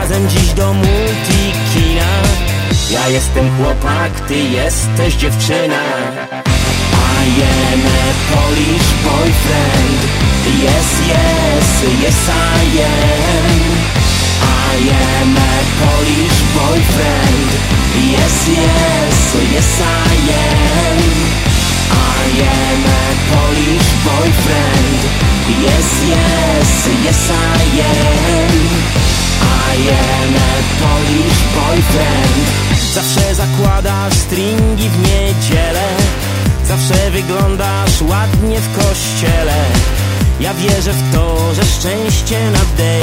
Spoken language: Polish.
razem dziś do multikina. Ja jestem chłopak, ty jesteś dziewczyna. I am a Polish boyfriend. Yes, yes, yes I am. I am a Polish boyfriend. Yes, yes, yes I am. I am a Polish boyfriend. Yes, yes, yes I am. I am a Polish boyfriend. Zawsze zakładasz stringi w niedzielę. Zawsze wyglądasz ładnie w kościele. Ja wierzę w to, że szczęście nadejdzie.